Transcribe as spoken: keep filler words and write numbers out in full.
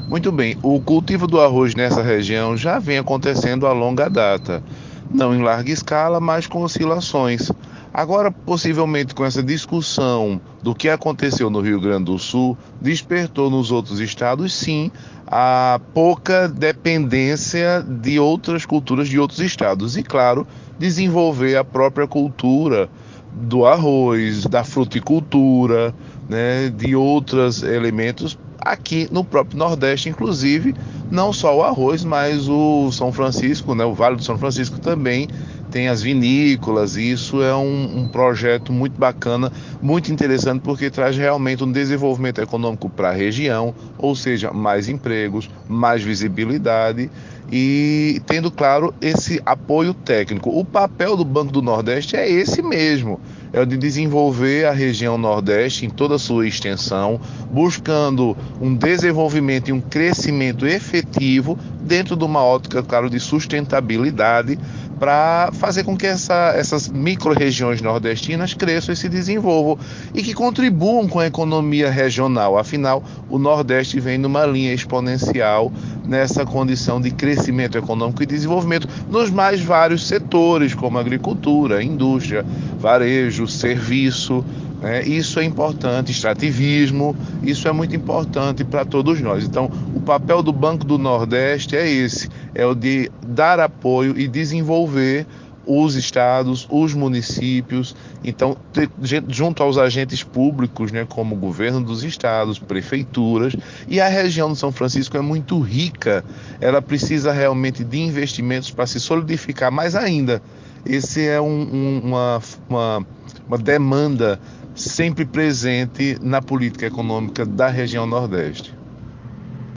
Muito bem, o cultivo do arroz nessa região já vem acontecendo a longa data, não em larga escala, mas com oscilações. Agora, possivelmente com essa discussão do que aconteceu no Rio Grande do Sul, despertou nos outros estados, sim, a pouca dependência de outras culturas de outros estados e, claro, desenvolver a própria cultura do arroz, da fruticultura, né, de outros elementos aqui no próprio Nordeste, inclusive, não só o arroz, mas o São Francisco, né, o Vale do São Francisco também tem as vinícolas, e isso é um, um projeto muito bacana, muito interessante, porque traz realmente um desenvolvimento econômico para a região, ou seja, mais empregos, mais visibilidade e tendo, claro, esse apoio técnico. O papel do Banco do Nordeste é esse mesmo, é o de desenvolver a região Nordeste em toda a sua extensão, buscando um desenvolvimento e um crescimento efetivo dentro de uma ótica, claro, de sustentabilidade, para fazer com que essa, essas micro-regiões nordestinas cresçam e se desenvolvam e que contribuam com a economia regional. Afinal, o Nordeste vem numa linha exponencial nessa condição de crescimento econômico e desenvolvimento nos mais vários setores, como agricultura, indústria, varejo, serviço. Né? Isso é importante, extrativismo, isso é muito importante para todos nós. Então, o papel do Banco do Nordeste é esse, é o de dar apoio e desenvolver os estados, os municípios, então junto aos agentes públicos, né, como o governo dos estados, prefeituras, e a região de São Francisco é muito rica, ela precisa realmente de investimentos para se solidificar mais ainda. Esse é um, um, uma, uma, uma demanda sempre presente na política econômica da região Nordeste.